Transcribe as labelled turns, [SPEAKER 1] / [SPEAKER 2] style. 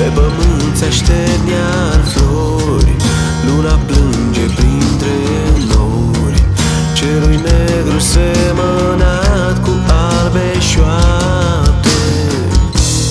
[SPEAKER 1] pământ se aștern iar flori, luna plânge printre